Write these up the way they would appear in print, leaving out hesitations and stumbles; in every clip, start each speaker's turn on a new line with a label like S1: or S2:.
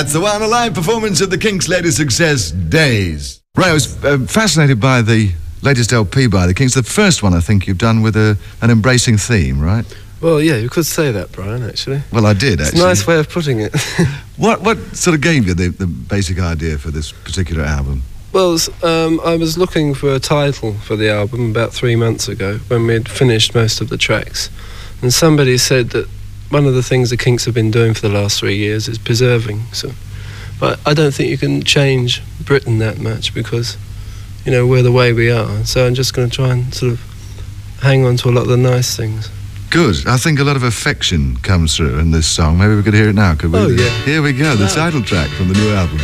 S1: That's the one, a live performance of the Kinks' latest success, Days. Ray, I was fascinated by the latest LP by the Kinks, the first one I think you've done with an embracing theme, right?
S2: Well, yeah, you could say that, Brian, actually.
S1: Well, I did, actually.
S2: It's a nice way of putting it.
S1: What sort of gave you the basic idea for this particular album?
S2: Well, I was looking for a title for the album about 3 months ago when we'd finished most of the tracks. And somebody said that one of the things the Kinks have been doing for the last 3 years is preserving. But I don't think you can change Britain that much because, you know, we're the way we are. So I'm just going to try and sort of hang on to a lot of the nice things.
S1: Good. I think a lot of affection comes through in this song. Maybe we could hear it now, could we?
S2: Oh, yeah.
S1: Here we go, the title track from the new album.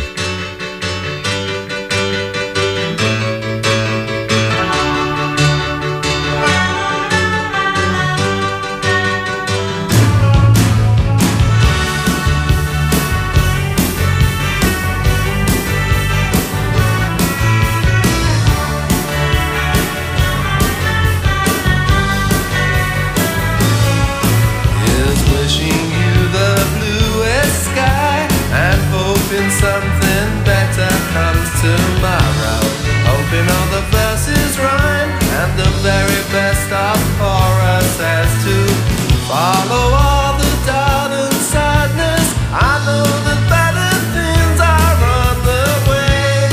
S3: Something better comes tomorrow. Hoping all the verses rhyme and the very best of chorus says to follow all the doubt and sadness. I know that better things are on the way.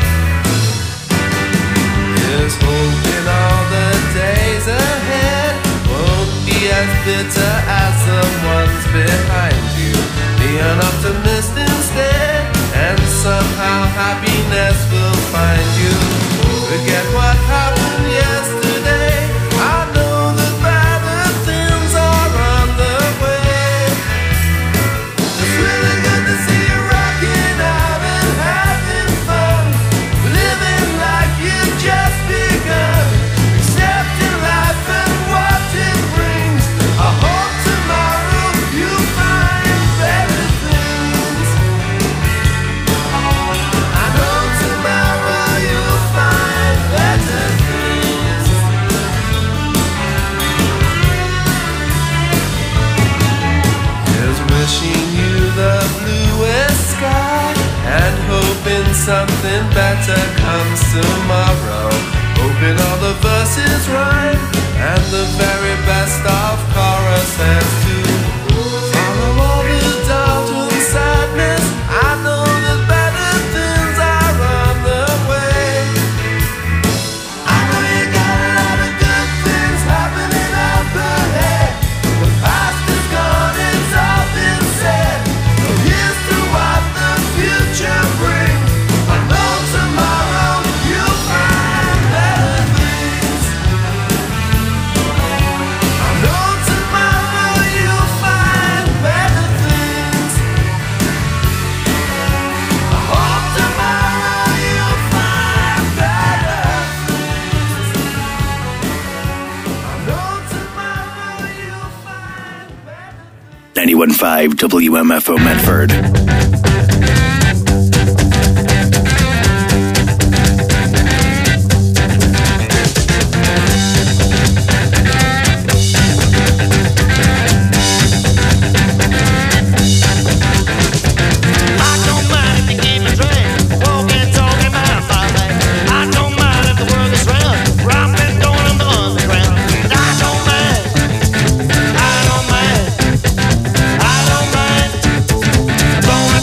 S3: Here's hoping all the days ahead won't be as bitter as the ones behind you. Be an optimist instead, and somehow happiness will find you. Forget what happened yesterday. I know that better things are on the way. It's really good to see you rocking out and having fun, living like you've just begun, accepting life and what it brings. I hope tomorrow you'll find better things. I know tomorrow you'll find better things. Here's wishing you the bluest sky and hoping something better comes tomorrow. Hoping all the verses rhyme and the very best of choruses too. Follow all the doubt and sadness. I know that better things are on the way. I know you got a lot of good things happening up ahead. The past is gone, it's all been said. So here's to what the future brings. I know tomorrow you'll find better things. I know tomorrow you'll find better things. I hope tomorrow you'll find better things. I know tomorrow you'll find better things.
S4: 91.5 WMFO Medford.
S5: I don't mind if you keep me straight, walking, talking about my life. I don't mind if the world is round, romping, going on the underground. I don't mind, I don't mind, I don't mind. Gonna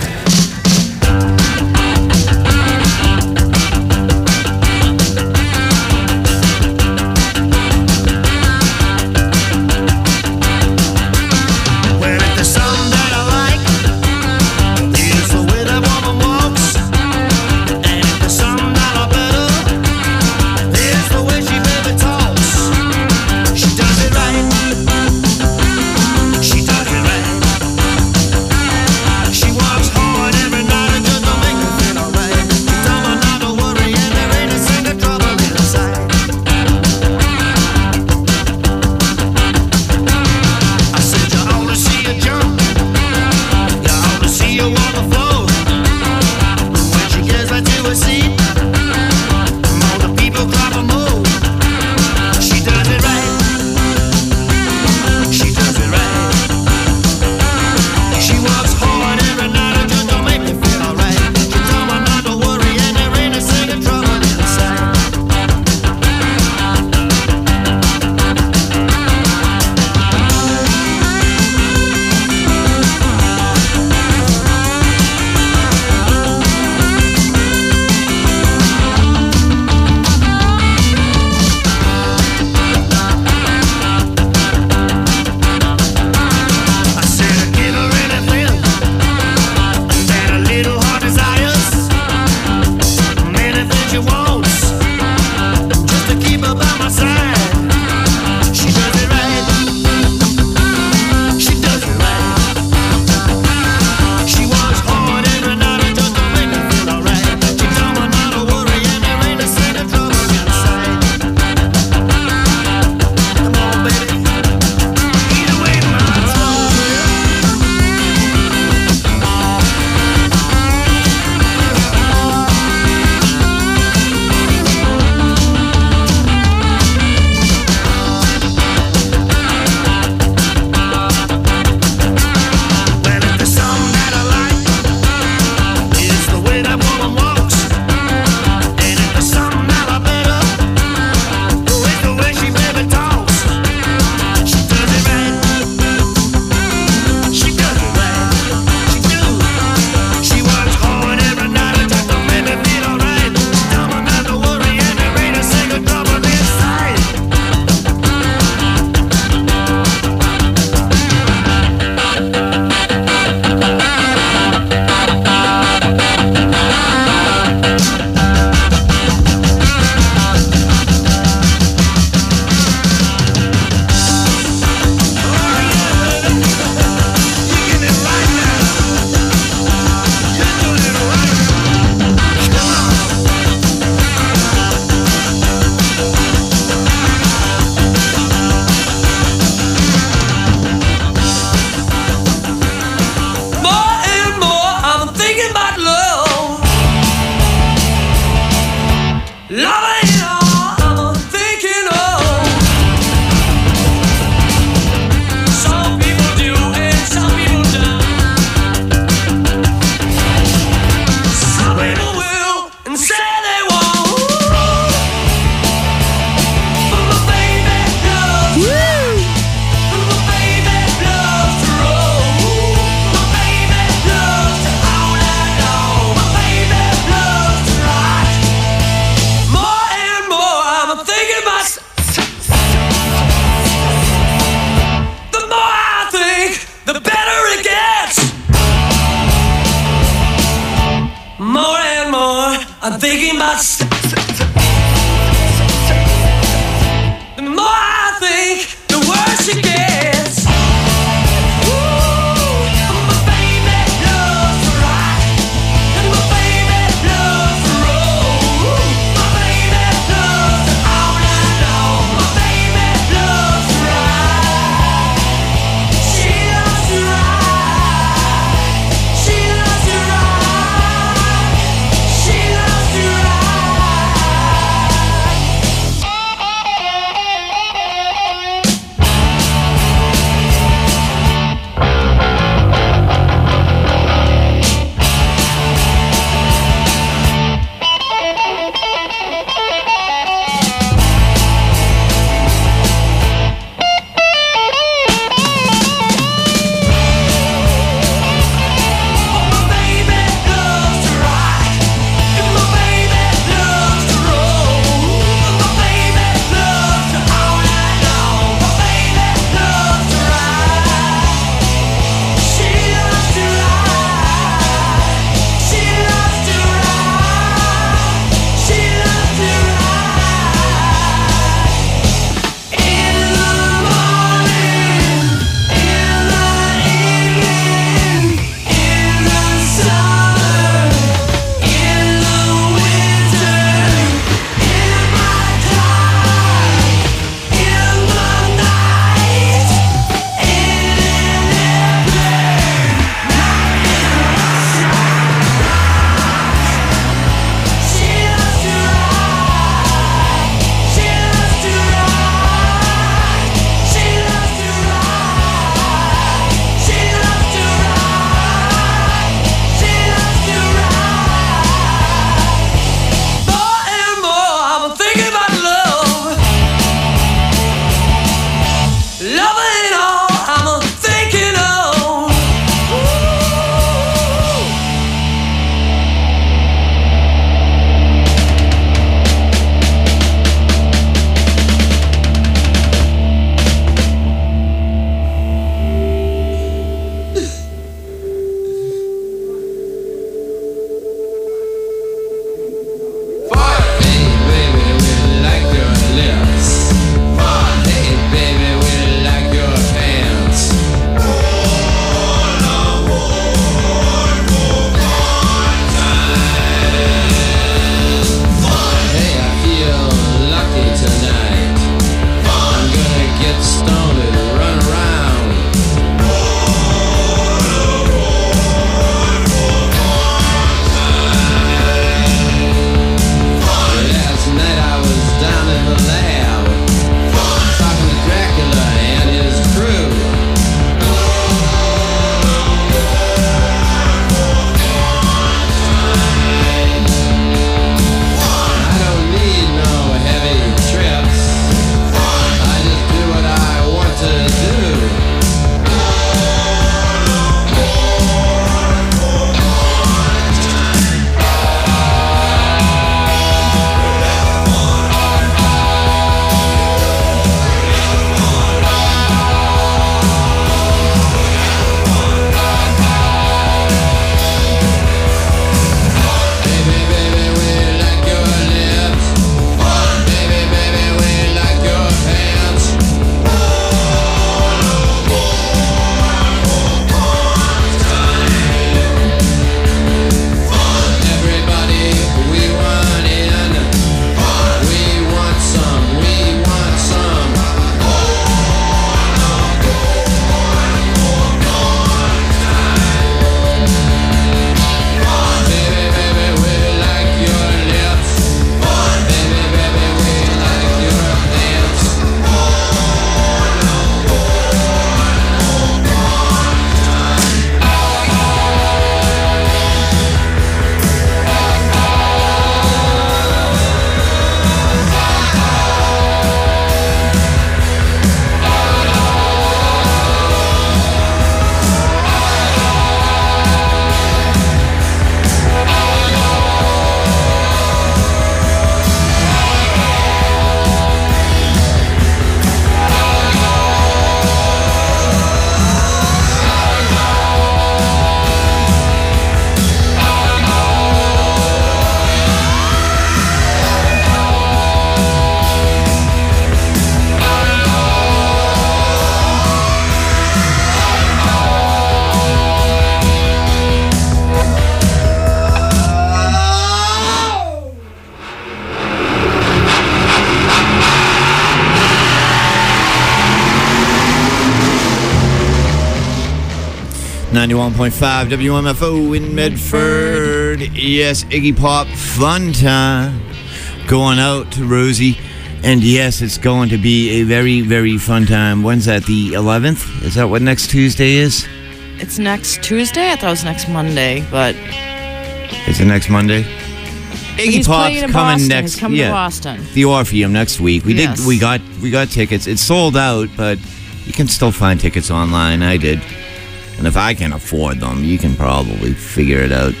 S4: 91.5 WMFO in Medford. Yes, Iggy Pop fun time. Going out to Rosie. And yes, it's going to be a very, very fun time. When's that? The 11th? Is that what next Tuesday is?
S6: It's next Tuesday? I thought it was next Monday, but...
S4: Is it next Monday? Iggy
S6: He's
S4: Pop's
S6: playing in
S4: coming
S6: Boston.
S4: next.
S6: He's coming to Boston.
S4: The Orpheum next week. We
S6: Yes.
S4: did. We got tickets. It's sold out, but you can still find tickets online. I did, and if I can afford them, you can probably figure it out.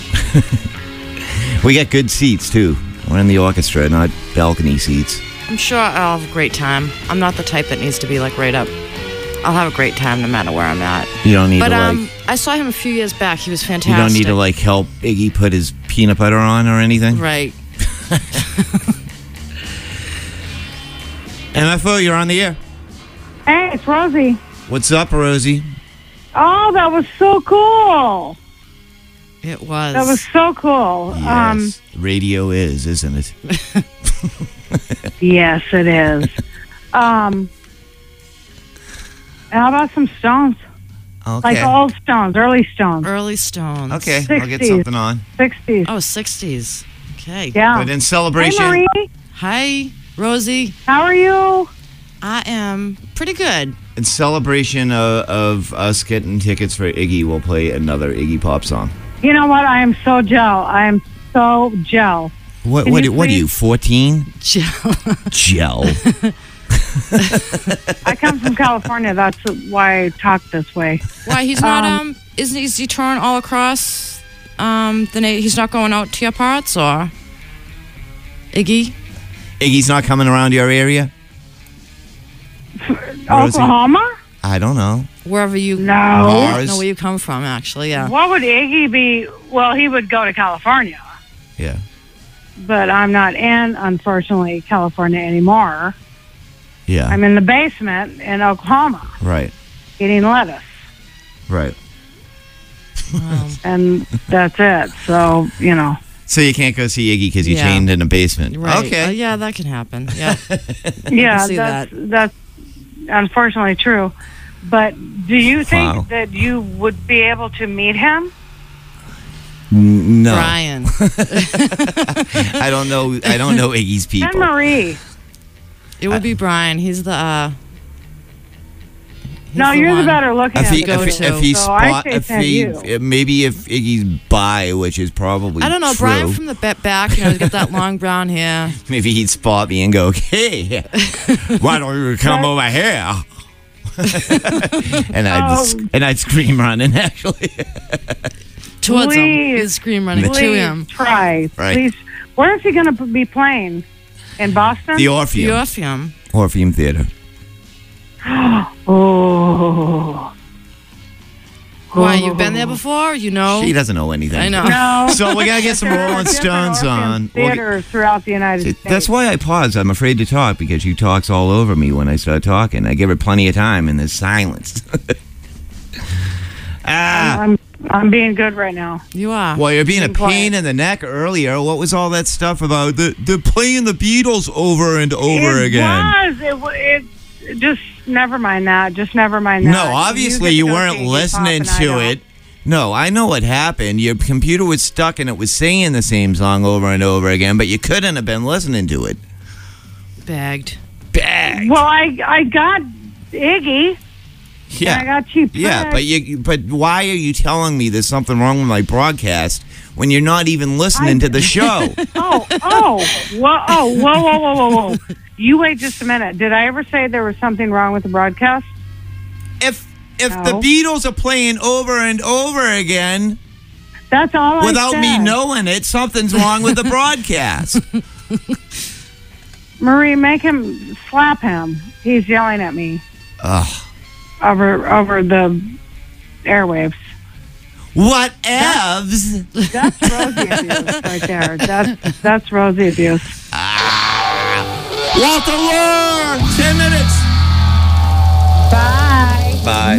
S4: We got good seats too. We're in the orchestra, not balcony seats.
S6: I'm sure I'll have a great time. I'm not the type that needs to be like right up. I'll have a great time no matter where I'm at.
S4: You don't need
S6: But
S4: to like.
S6: I saw him a few years back. He was fantastic.
S4: You don't need to like help Iggy put his peanut butter on or anything.
S6: Right.
S4: MFO, you're on the air.
S7: Hey, it's Rosie.
S4: What's up, Rosie?
S7: Oh, that was so cool.
S6: It was.
S7: That was so cool.
S4: Yes, radio is, isn't it?
S7: Yes, it is. How about some Stones?
S4: Okay.
S7: Like old Stones, early Stones.
S6: Early Stones.
S4: Okay, I'll get
S7: 60s.
S4: something on.
S7: 60s.
S6: Oh, 60s. Okay.
S7: Yeah.
S4: But in
S7: Hey,
S4: celebration,
S7: Marie.
S6: Hi, Rosie.
S7: How are you?
S6: I am pretty good.
S4: in celebration of us getting tickets for Iggy, we'll play another Iggy Pop song.
S7: You know what? I am so gel. I am so gel.
S4: What
S7: Can
S4: what
S7: you
S4: what are you,
S7: please-
S4: 14?
S6: Gel.
S4: Gel.
S7: I come from California. That's why I talk this way.
S6: Why he's not is he touring all across he's not going out to your parts, or Iggy?
S4: Iggy's not coming around your area? Rosie?
S7: Oklahoma?
S4: I don't know.
S6: Wherever you
S7: No.
S6: I don't know where you come from, actually, yeah.
S7: What would Iggy be? Well, he would go to California.
S4: Yeah.
S7: But I'm not in, unfortunately, California anymore.
S4: Yeah.
S7: I'm in the basement in Oklahoma
S4: Right.
S7: eating lettuce.
S4: Right.
S7: And that's it. So, you know.
S4: So you can't go see Iggy because you're
S6: Yeah.
S4: chained in a basement.
S6: Right.
S4: Okay.
S6: Yeah, that can happen. Yeah.
S7: Yeah,
S6: see
S7: that's unfortunately true. But do you think
S4: Wow.
S7: that you would be able to meet him?
S4: No.
S6: Brian.
S4: I don't know Iggy's people.
S7: And Marie.
S6: It would be Brian. He's the
S7: No,
S6: the
S7: you're the
S6: one.
S7: better looking
S4: If
S7: at
S4: he,
S7: the
S6: go
S4: if,
S6: to.
S4: if he
S7: So I
S4: spot,
S7: say
S4: if
S7: send
S4: he,
S7: you.
S4: maybe if Iggy's bi, which is probably
S6: I don't know,
S4: true,
S6: Brian from the back, he's got that long brown hair.
S4: maybe he'd spot me and go, "Hey, why don't you come over here?" and I'd scream running. Actually,
S6: Towards him.
S7: Please.
S6: He'd scream running to
S7: Please
S6: him.
S7: try.
S4: Right.
S7: Please. Where is he going to be playing? In Boston?
S4: the
S6: The
S4: Orpheum,
S6: Orpheum.
S4: Orpheum Theater.
S7: Oh.
S6: Why, you've been there before? You know?
S4: She doesn't know anything.
S6: I know.
S7: No.
S4: So we gotta get some
S7: There are
S4: Rolling
S7: different
S4: Stones
S7: Orpheum
S4: on.
S7: Theaters throughout the United States.
S4: That's why I pause. I'm afraid to talk because she talks all over me when I start talking. I give her plenty of time and there's silence.
S7: I'm being good right now.
S6: You are.
S4: Well, you're being a
S7: Being quiet.
S4: pain in the neck earlier. What was all that stuff about? They're playing the Beatles over and over again.
S7: It just never mind that. Just never mind that.
S4: No, obviously
S7: get
S4: you
S7: to go
S4: weren't
S7: see Iggy Pop
S4: listening
S7: and I
S4: to
S7: don't.
S4: it. No, I know what happened. Your computer was stuck and it was saying the same song over and over again, but you couldn't have been listening to it.
S6: Bagged.
S4: Bag.
S7: Well, I got Iggy.
S4: Yeah.
S7: And I got cheap.
S4: Yeah,
S7: Trick.
S4: but why are you telling me there's something wrong with my broadcast when you're not even listening to the show?
S7: Whoa. You wait just a minute. Did I ever say there was something wrong with the broadcast?
S4: If the
S7: No.
S4: Beatles are playing over and over again
S7: That's all
S4: without
S7: I
S4: me
S7: said.
S4: knowing it, something's wrong with the broadcast.
S7: Marie, make him slap him. He's yelling at me
S4: Ugh.
S7: over the airwaves.
S4: What evs?
S7: That's Rosie abuse right there. That's Rosie abuse.
S4: Walter Lord, 10 minutes.
S7: Bye.
S4: Bye.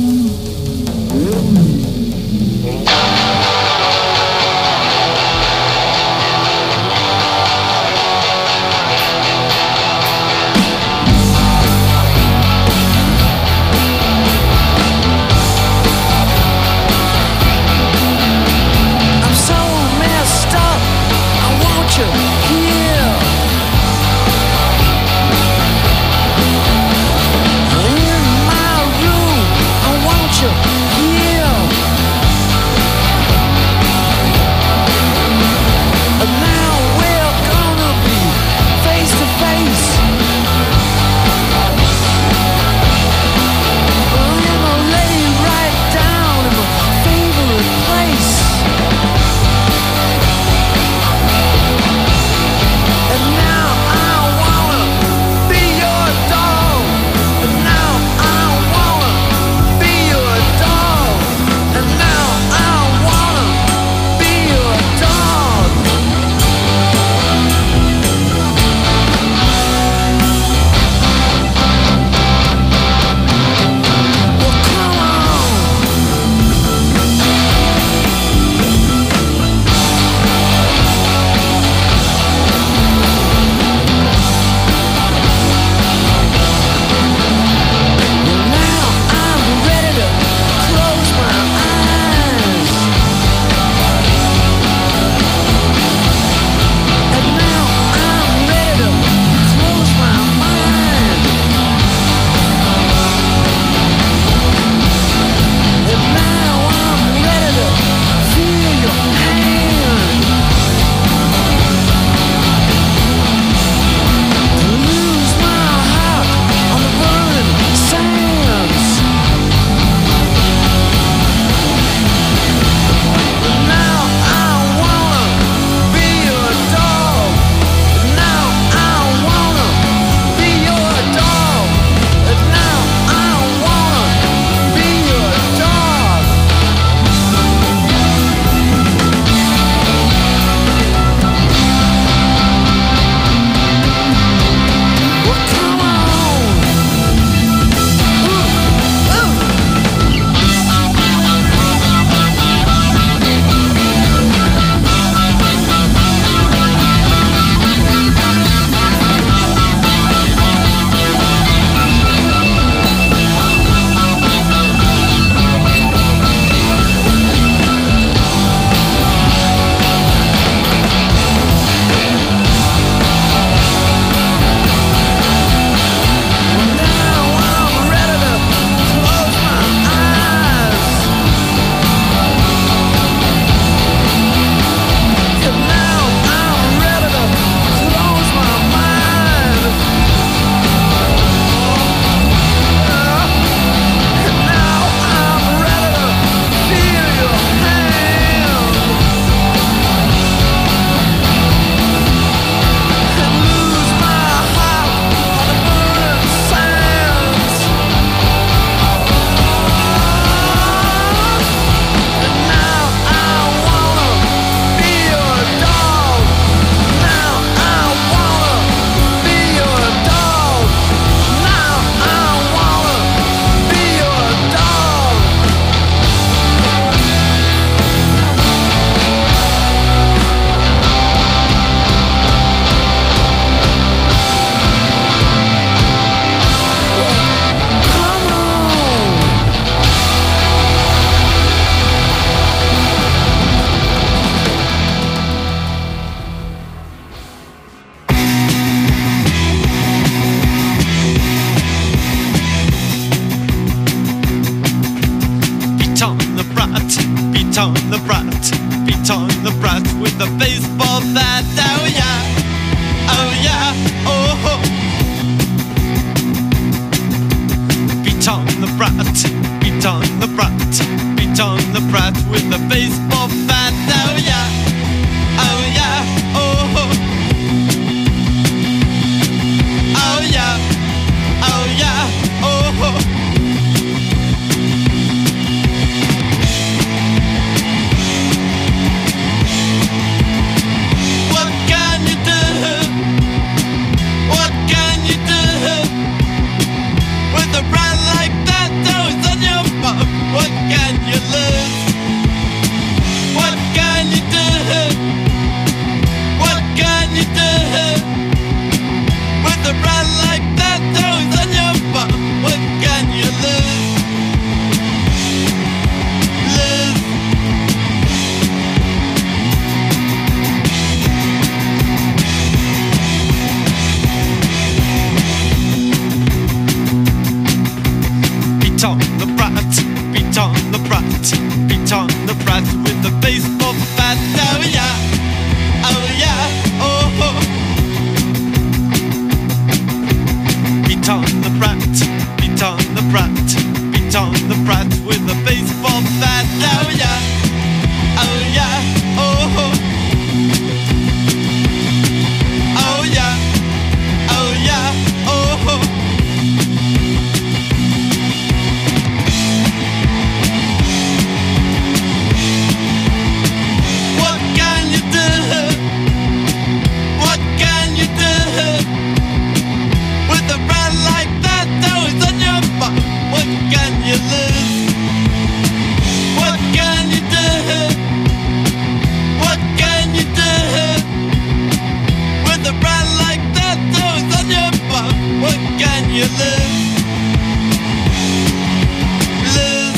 S5: baseball bat. Oh yeah, oh yeah, oh. Beat on the brat, beat on the brat, beat on the brat with the baseball bat. Oh yeah, oh yeah, oh. Oh yeah, oh yeah, oh. What can you do? What can you do with a brand like that? Those on your bum. What can you lose? What can you do? What can you do with a brand like that? Those on your bum. What can you lose? Lose. Beat on the brat, beat on the brat, beat on the brat with the baseball bat. Oh yeah, oh yeah, oh. Beat on the brat, beat on the brat, beat on the brat with the baseball bat. Oh yeah, oh yeah, oh. Oh yeah, oh yeah, oh. What can you do? What can you do with a brand like that? Those on your bum. What can you lose? What can you do? What can you do with a brand like that? Those on your bum. What can you lose? Lose.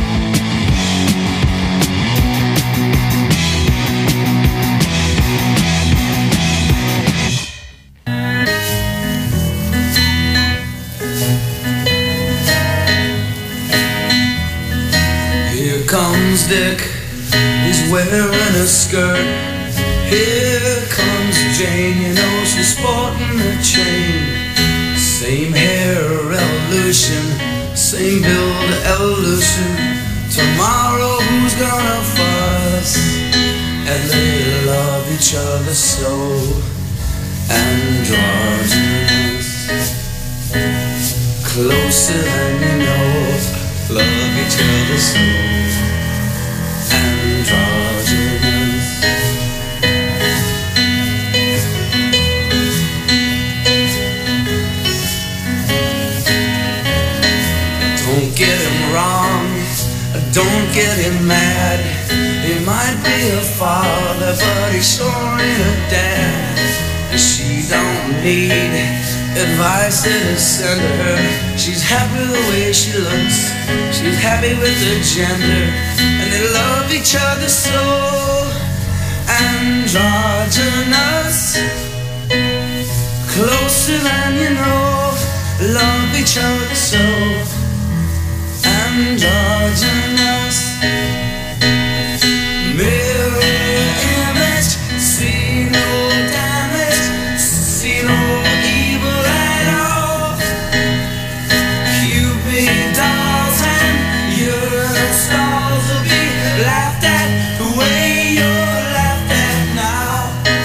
S3: Here comes Dick, he's wearing a skirt. Here comes Jane, you know she's sporting a chain. Same hair evolution, same build evolution. Tomorrow who's gonna fuss? And they love each other so. Androgynous, closer than you know. Love each other so. Androgynous. Don't get him wrong, don't get him mad. He might be a father, but he sure ain't a dad. And she don't need advice that'll send her. She's happy the way she looks, she's happy with her gender, and they love each other so. Androgynous, closer than you know, love each other so. Androgynous, mirror image, see no damage, see no evil at all. Cupid dolls and urinal stalls will be laughed at the way you're laughed at now.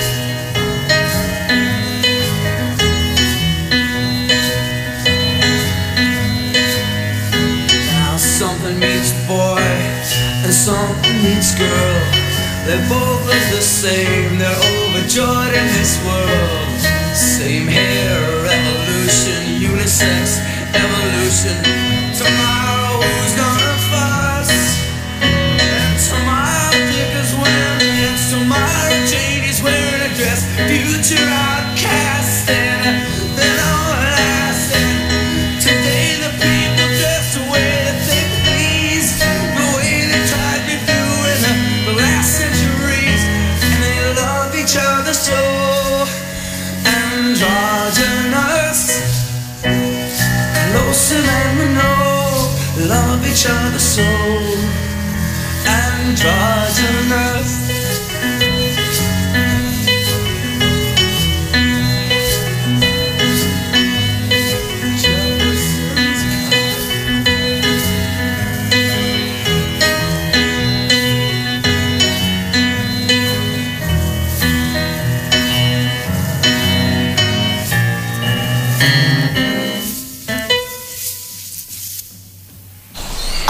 S3: Now something meets boy and something meets girl. They both look the same, they're overjoyed in this world. Same hair evolution, unisex evolution. Tomorrow who's gonna fuss? And tomorrow Dick is wearing, and tomorrow Jane is wearing a dress. Future outcast and then all lasting. Today the people dress the way that they please, the way they tried to do in the last centuries. And they love each other so. Androgynous, closer than we know, love each other so. Androgynous,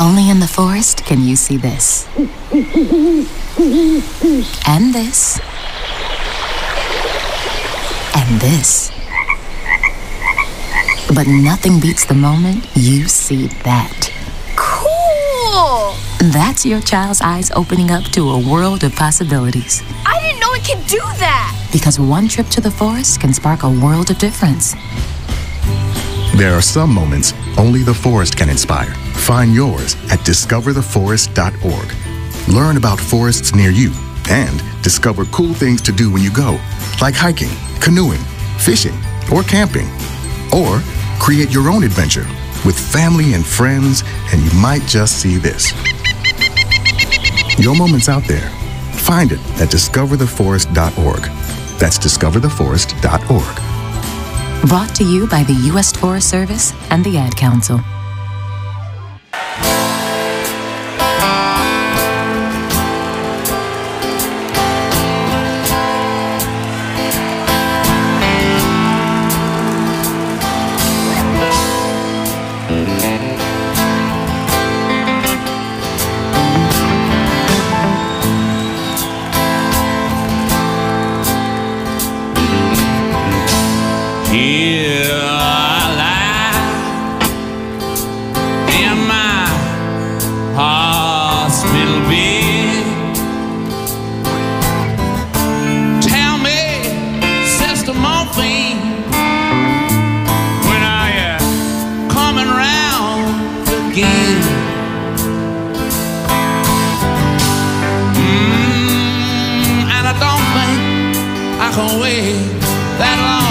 S8: Only in the forest can you see this. And this. And this. But nothing beats the moment you see that.
S9: Cool!
S8: That's your child's eyes opening up to a world of possibilities.
S9: I didn't know it could do that!
S8: Because one trip to the forest can spark a world of difference.
S10: There are some moments only the forest can inspire. Find yours at discovertheforest.org. Learn about forests near you and discover cool things to do when you go, like hiking, canoeing, fishing, or camping. Or create your own adventure with family and friends, and you might just see this. Your moment's out there. Find it at discovertheforest.org. That's discovertheforest.org.
S8: Brought to you by the U.S. Forest Service and the Ad Council.
S11: Here I lie in my hospital bed. Tell me, Sister Morphine, when are you coming round again? And I don't think I can wait that long.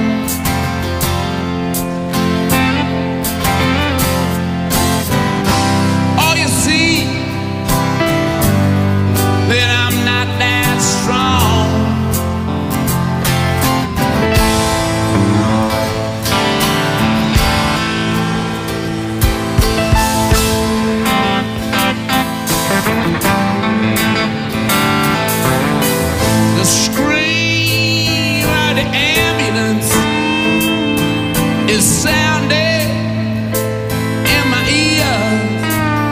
S11: The scream of the ambulance is sounding in my ears.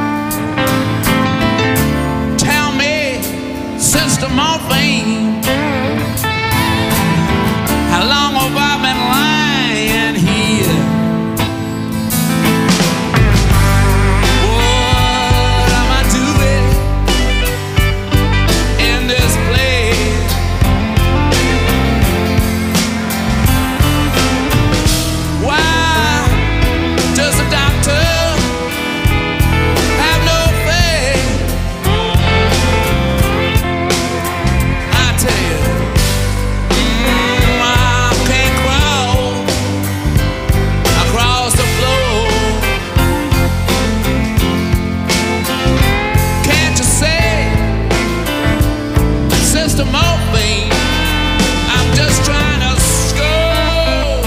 S11: Tell me, Sister Morphine, how long have I been lying here? What am I doing in this place? Why does the doctor have no faith? I tell you, I can't crawl across the floor. Can't you say, Sister Morphine, I'm just trying to score.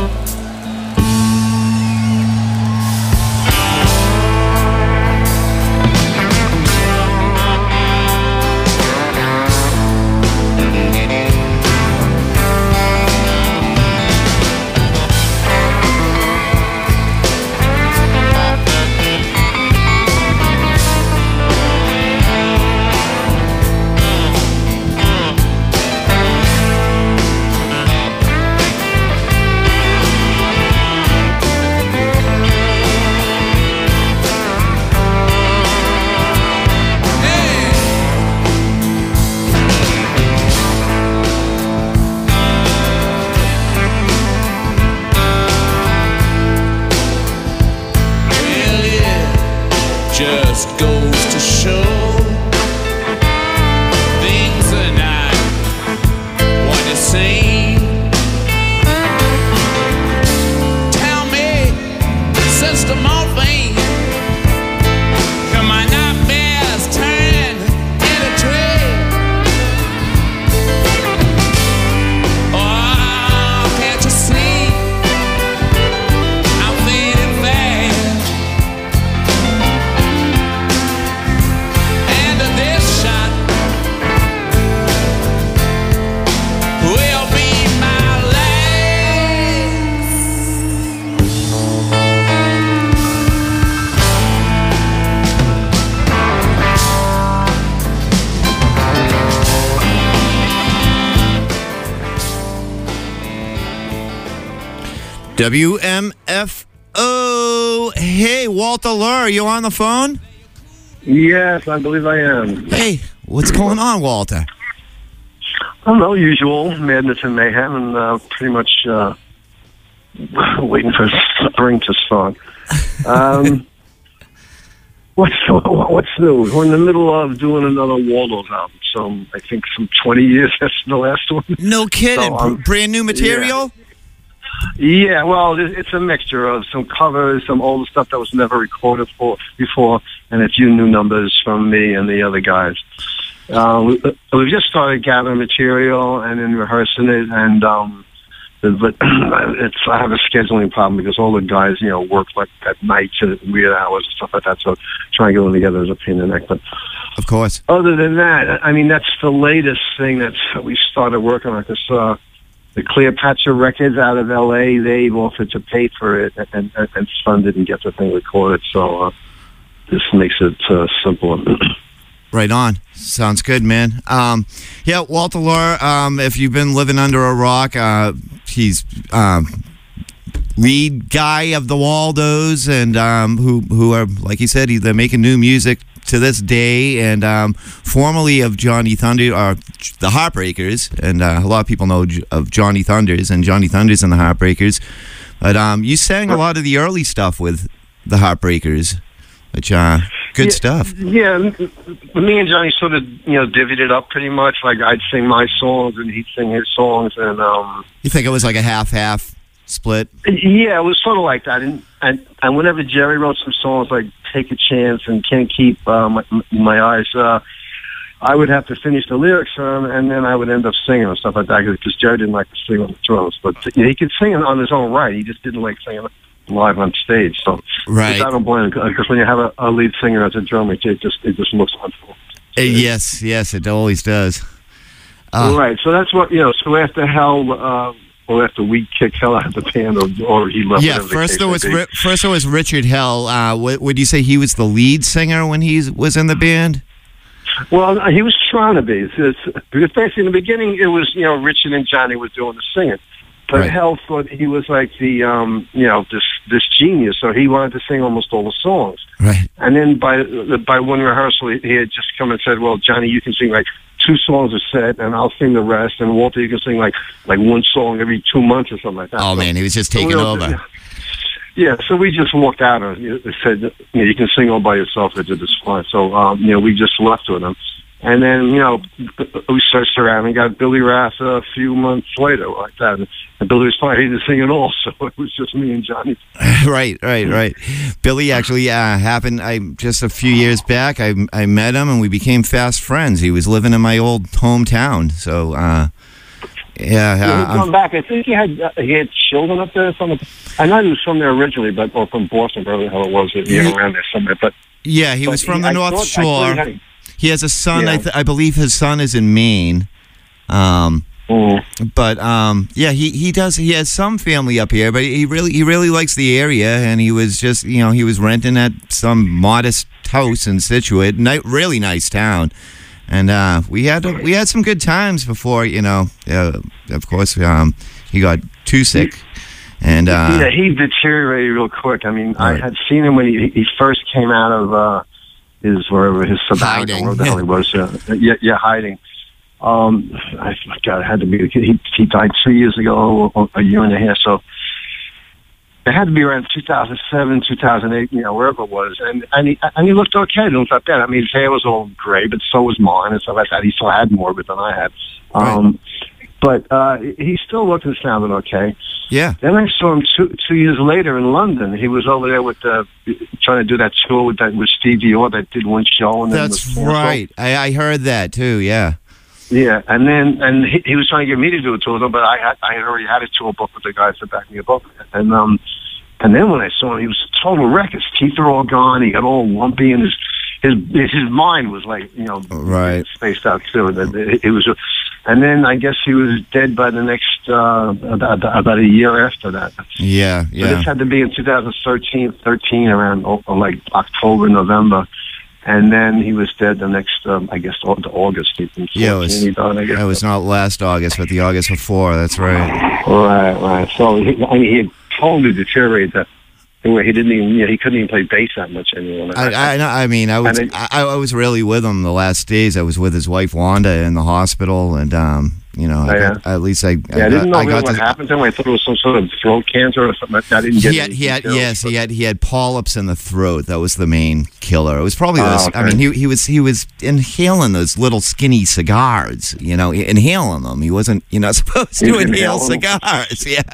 S11: Well, it just goes to show things are not what they seem. Tell me, Sister Morphine, can my nightmares turn into dread? Oh, can't you see I'm feeling bad?
S4: WMFO. Hey, Walter Lure, are you on the phone?
S12: Yes, I believe I am.
S4: Hey, what's going on, Walter?
S12: I don't know, usual madness and mayhem, and pretty much waiting for spring to start. What's new? We're in the middle of doing another Waldo's album, so I think some 20 years after the last one.
S4: No kidding.
S12: So,
S4: brand new material?
S12: Yeah, well, it's a mixture of some covers, some older stuff that was never recorded before, and a few new numbers from me and the other guys. We've just started gathering material and then rehearsing it, and but I have a scheduling problem because all the guys, work like at nights and weird hours and stuff like that. So trying to get them together is a pain in the neck. But
S4: of course,
S12: other than that, I mean, that's the latest thing that we started working on. Because the Cleopatra Records out of L.A., they've offered to pay for it and fund it and get the thing recorded. So this makes it simpler.
S4: Right on. Sounds good, man. Yeah, Walter Lure, if you've been living under a rock, he's lead guy of the Waldos, and who are, like you said, they're making new music to this day, and formerly of Johnny Thunder, or the Heartbreakers, and a lot of people know of Johnny Thunders and Johnny Thunders and the Heartbreakers, but you sang a lot of the early stuff with the Heartbreakers, which good stuff.
S12: Yeah, me and Johnny sort of divvied it up pretty much. Like I'd sing my songs and he'd sing his songs, and
S4: you think it was like a half split?
S12: Yeah, it was sort of like that. And whenever Jerry wrote some songs like "Take a Chance" and "Can't Keep My Eyes," I would have to finish the lyrics for him, and then I would end up singing and stuff like that because Jerry didn't like to sing on the drums, but he could sing it on his own right. He just didn't like singing live on stage. So
S4: right.
S12: I don't blame him, because when you have a lead singer as a drummer, it just looks wonderful.
S4: Yes, it always does.
S12: Right. So that's what So after Hell, after we kicked Hell out of the band, or he left.
S4: Yeah. First there was Richard Hell. Would you say he was the lead singer when he was in the band?
S12: Well, he was trying to be. Because basically in the beginning it was Richard and Johnny was doing the singing. But
S4: right.
S12: Hell thought he was like the, this genius, so he wanted to sing almost all the songs.
S4: Right.
S12: And then by one rehearsal, he had just come and said, "Well, Johnny, you can sing like 2 songs a set, and I'll sing the rest. And Walter, you can sing like 1 song every 2 months or something like that."
S4: Oh, man, he was just taking over.
S12: Yeah, so we just walked out and said, you can sing all by yourself. They did this fine. So, we just left with him. And then, we searched around and got Billy Rath a few months later like that. And Billy was fine. He didn't sing at all, so it was just me and Johnny.
S4: Right. Billy actually happened just a few years back. I met him, and we became fast friends. He was living in my old hometown. So,
S12: yeah. Come back. I think he had children up there or something. I know he was from there originally, or from Boston, wherever the hell it was, around there somewhere. But
S4: yeah, he was from the North Shore. He has a son. Yeah. I believe his son is in Maine. But he does. He has some family up here, but he really likes the area, and he was just he was renting at some modest house in Scituate, really nice town, and we had some good times before of course he got too sick. And
S12: he deteriorated real quick. I mean, right. I had seen him when he first came out of his sabbatical, where the hell he was. Hiding. It had to be. He died 2 years ago, or a year and a half. So it had to be around 2007, 2008, wherever it was. And he looked okay. It looked like that. I mean, his hair was all gray, but so was mine and stuff like that. He still had more of it than I had.
S4: Right.
S12: But he still looked and sounded okay.
S4: Yeah.
S12: Then I saw him 2 years later in London. He was over there with trying to do that tour with Stevie Orr that did one show. And
S4: that's right. I heard that too. Yeah.
S12: Yeah, and he was trying to get me to do a tour, but I had already had a tour book with the guys that backed me up. And then when I saw him, he was a total wreck. His teeth are all gone. He got all lumpy, and his mind was like
S4: right,
S12: spaced out too. It was. And then I guess he was dead by the next about a year after that.
S4: Yeah.
S12: So this had to be in 2013, around like October, November, and then he was dead the next, I guess, August.
S4: Yeah, it was not last August, but the August before. That's right.
S12: Right. So he had totally deteriorated that where he didn't even, he couldn't even play bass that much anymore.
S4: I mean, I was really with him the last days. I was with his wife Wanda in the hospital, and at least I
S12: didn't know what happened to him. I thought it was some sort of throat cancer or something like that. I didn't get
S4: he had polyps in the throat. That was the main killer. It was probably those. Okay. I mean, he was inhaling those little skinny cigars. Inhaling them. He wasn't. You're not supposed to inhale cigars. Yeah.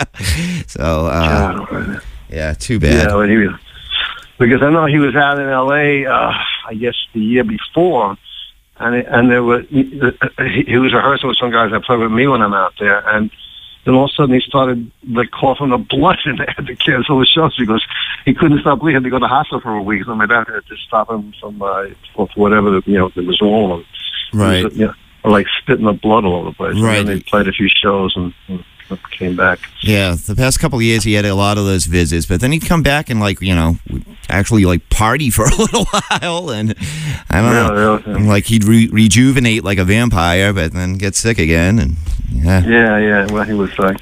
S4: So. Yeah, too bad.
S12: Yeah, because I know he was out in L.A. I guess the year before, and there were he was rehearsing with some guys that play with me when I'm out there, and then all of a sudden he started coughing up blood, and they had to cancel the shows because he couldn't stop bleeding. He had to go to the hospital for a week. So my doctor had to stop him from whatever that was wrong.
S4: Right.
S12: Like spitting up blood all over the place.
S4: Right.
S12: And then they played a few shows and came back.
S4: Yeah, the past couple of years he had a lot of those visits, but then he'd come back and actually party for a little while, and I don't know, really. He'd rejuvenate like a vampire, but then get sick again, and
S12: yeah. Well, he was I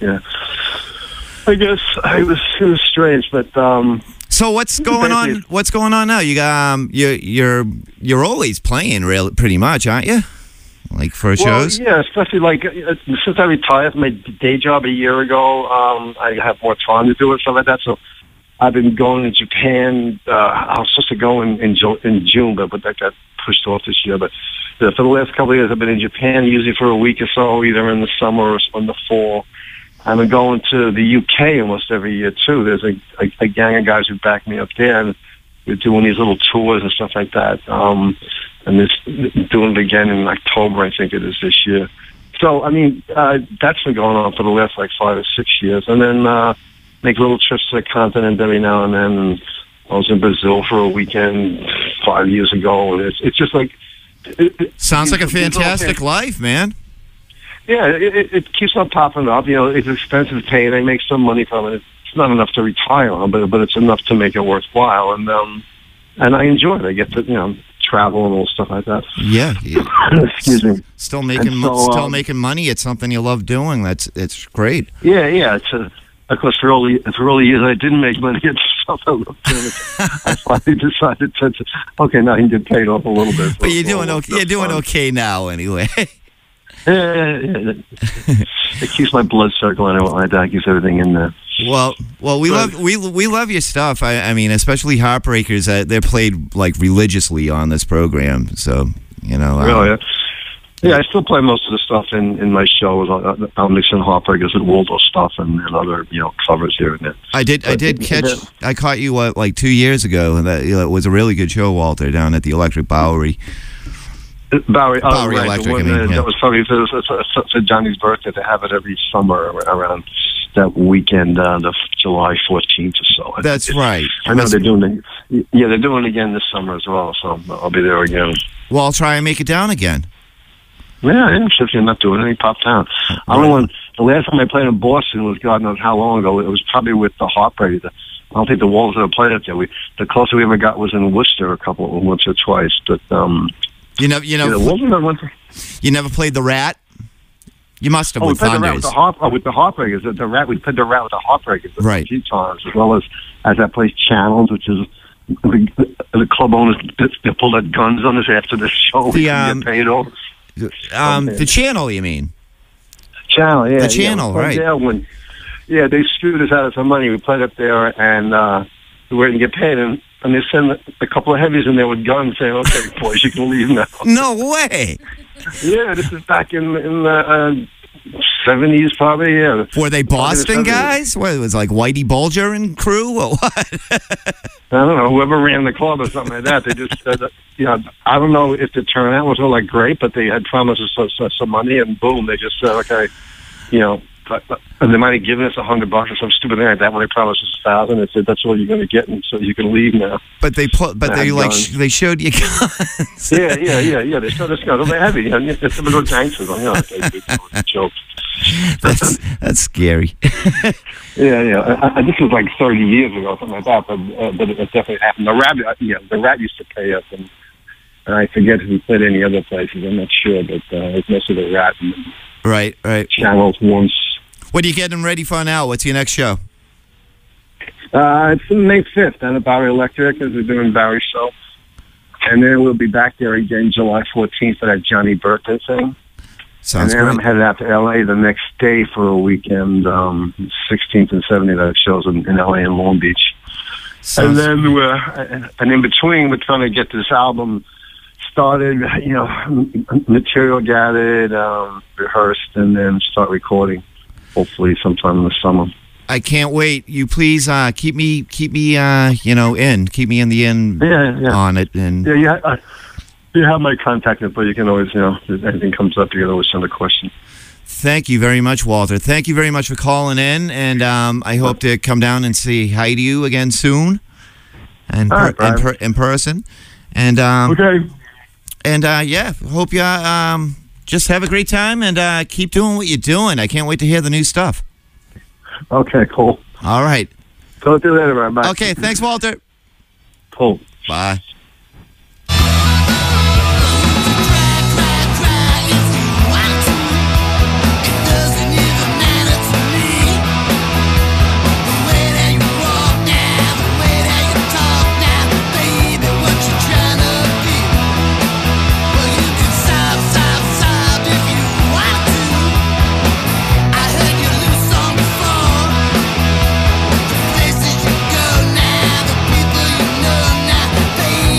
S12: guess it was strange, but
S4: So what's going on? What's going on now? You got you're always playing, pretty much, aren't you? Like for shows?
S12: Yeah, especially since I retired from my day job a year ago, I have more time to do it, stuff like that. So I've been going to Japan. I was supposed to go in June, but that got pushed off this year. But for the last couple of years, I've been in Japan usually for a week or so, either in the summer or in the fall. I've been going to the UK almost every year too. There's a gang of guys who back me up there, and we're doing these little tours and stuff like that. And doing it again in October, I think it is this year. So, I mean, that's been going on for the last 5 or 6 years. And then make little trips to the continent every now and then. And I was in Brazil for a weekend 5 years ago. And it's just
S4: sounds like a fantastic life, man.
S12: Yeah, it keeps on popping up. It's expensive to pay, and I make some money from it. It's not enough to retire on, but it's enough to make it worthwhile. And I enjoy it. I get to, travel and all stuff like that.
S4: Yeah.
S12: Excuse me.
S4: Still making money. It's something you love doing. It's great.
S12: Yeah. It's of course for all the years I didn't make money. It's something I love doing. I finally decided to now I can get paid off a little bit.
S4: But you're doing okay. You're doing okay now, anyway.
S12: Yeah. It keeps my blood circulating. My dad keeps everything in there.
S4: Well, we love your stuff. I mean, especially Heartbreakers. They're played religiously on this program. So
S12: Really? Yeah, I still play most of the stuff in my shows. I'm mixing Heartbreakers with Waldo stuff and other covers here and there.
S4: I caught you 2 years ago, and that it was a really good show, Walter, down at the Electric Bowery.
S12: Bowery
S4: right, Electric.
S12: That was probably for Johnny's birthday. They have it every summer around that weekend, the July 14th or so.
S4: That's right.
S12: I know they're doing it. Yeah, they're doing it again this summer as well. So I'll be there again.
S4: Well, I'll try and make it down again.
S12: Yeah. If you're not doing it, pop down. Right. I don't know the last time I played in Boston was God knows how long ago. It was probably with the Heartbreakers. I don't think the Walls ever played up there. The closest we ever got was in Worcester once or twice, but.
S4: You never played the Rat? You must have with Thunders.
S12: With the Heartbreakers. The Rat, we played the Rat with the Heartbreakers
S4: right.
S12: a few times, as well as that place Channels, which is the club owners they pulled out guns on us after the show. Get paid off.
S4: The Channel, you mean?
S12: Channel, yeah.
S4: The Channel, right.
S12: They screwed us out of some money. We played up there, and we weren't get paid, and they sent a couple of heavies in there with guns saying, okay, boys, you can leave now.
S4: No way.
S12: Yeah, this is back in the 70s, probably, yeah.
S4: Were they Boston guys? What, it was like Whitey Bulger and crew, or what?
S12: I don't know, whoever ran the club or something like that. They just said, I don't know if the turnout was all great, but they had promised us some money, and boom, they just said, okay, and they might have given us $100 or some stupid thing like that when they promised us $1,000. They said that's all you're going to get, and so you can leave now.
S4: But they they showed you guns.
S12: Yeah. They showed us guns. They're heavy. It's some of those gangsters. Joke.
S4: That's scary.
S12: Yeah. This was 30 years ago, something like that. But it definitely happened. The Rat used to pay us, and I forget if we played any other places. I'm not sure, but it was mostly the Rat.
S4: Right.
S12: Channels once.
S4: What are you getting ready for now? What's your next show?
S12: It's May 5th at Barry Electric, as we're doing Barry's show. And then we'll be back there again July 14th for that Johnny birthday thing.
S4: Sounds
S12: and then
S4: great.
S12: I'm headed out to L.A. the next day for a weekend, 16th and 17th. I have shows in L.A. and Long Beach. And then and in between, we're trying to get this album started, material gathered, rehearsed, and then start recording, hopefully sometime in the summer.
S4: I can't wait. You please keep me keep me in the end on it. And
S12: you have my contact info. You can always, if anything comes up, you can always send a question.
S4: Thank you very much, Walter. Thank you very much for calling in, and I hope to come down and say hi to you again soon, and in person. And
S12: okay.
S4: And hope you just have a great time and keep doing what you're doing. I can't wait to hear the new stuff.
S12: Okay, cool.
S4: All right.
S12: Talk to you later, man. Bye.
S4: Okay, thanks, Walter.
S12: Cool.
S4: Bye.
S5: Places you go now, the people you know now, baby.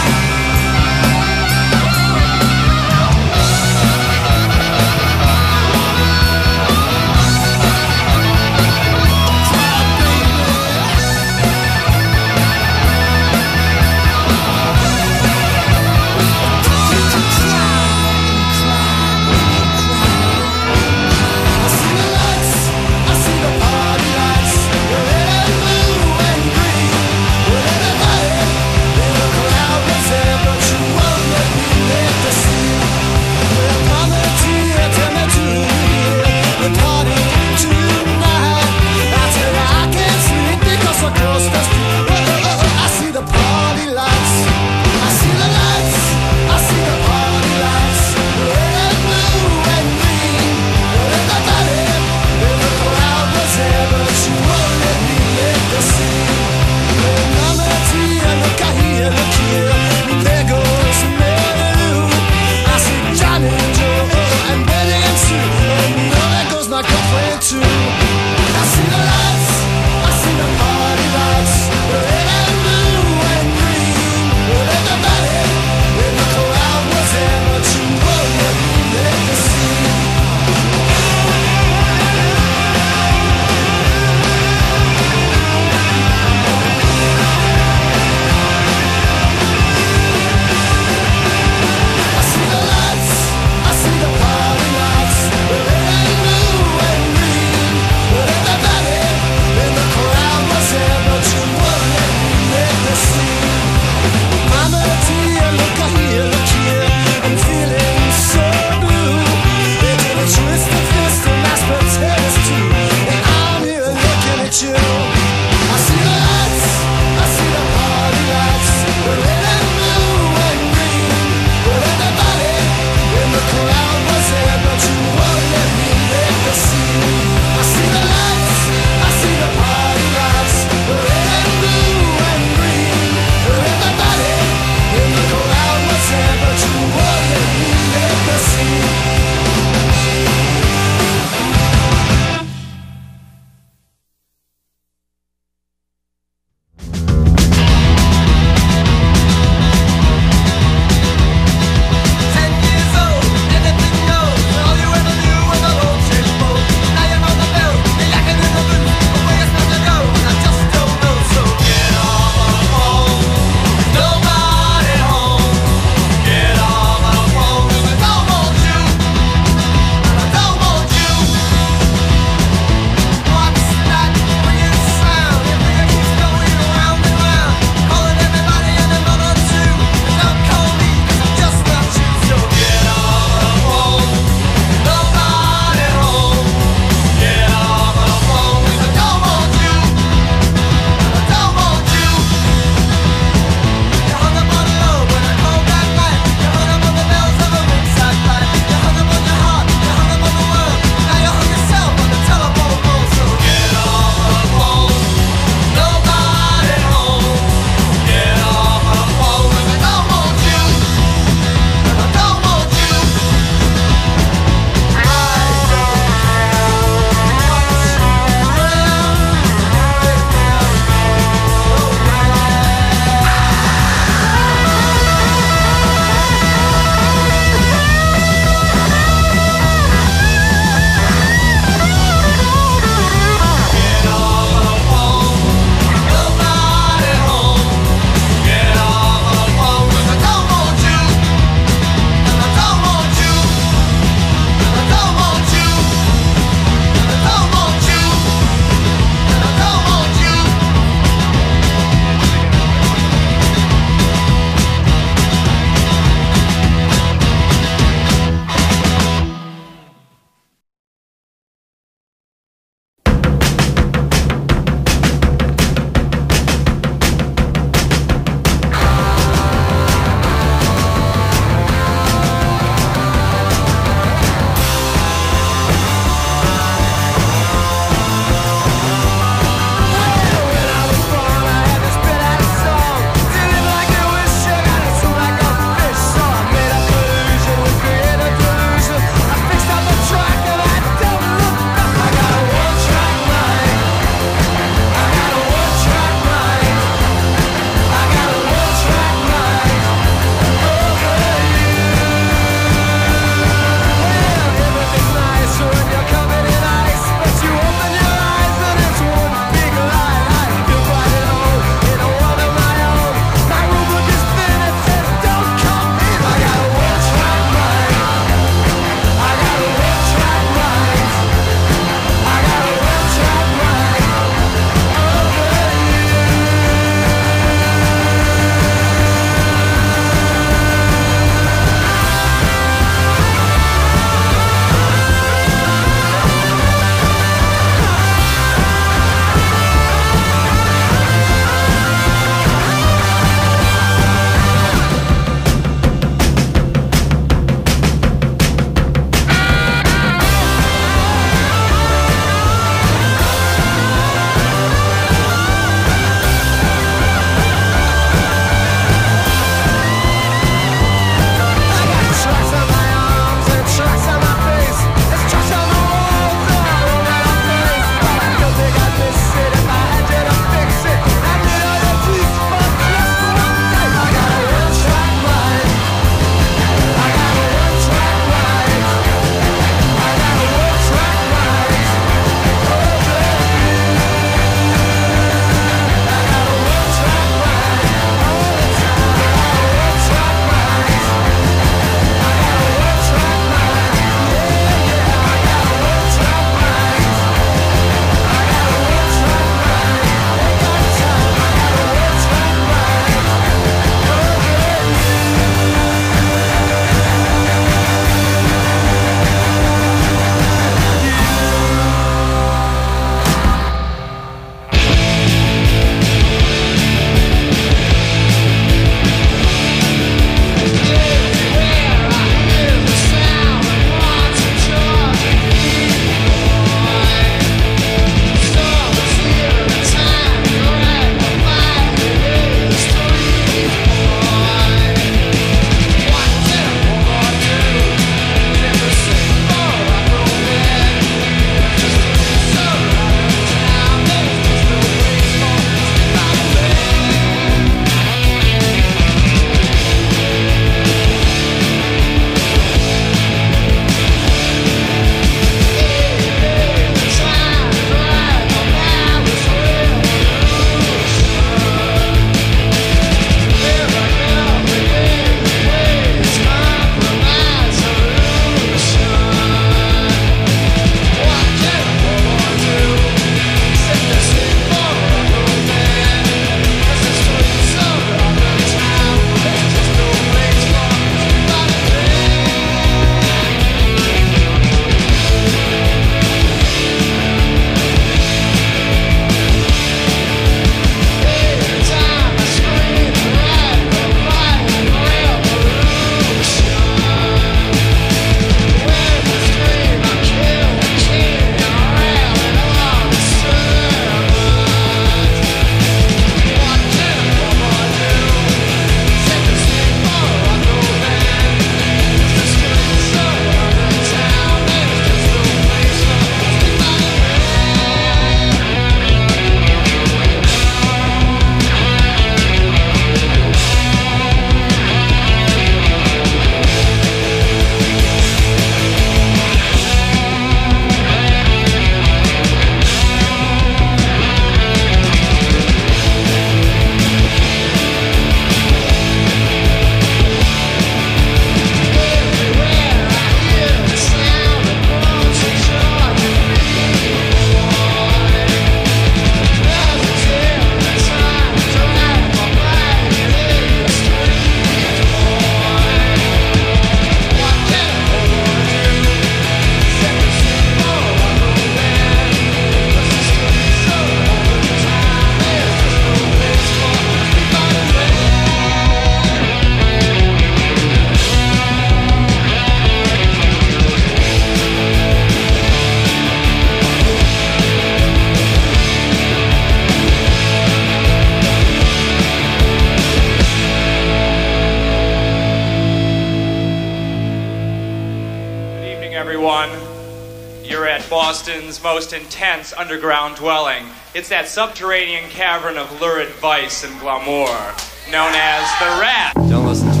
S13: everyone. You're at Boston's most intense underground dwelling. It's that subterranean cavern of lurid vice and glamour, known as the Rat.
S14: Don't listen to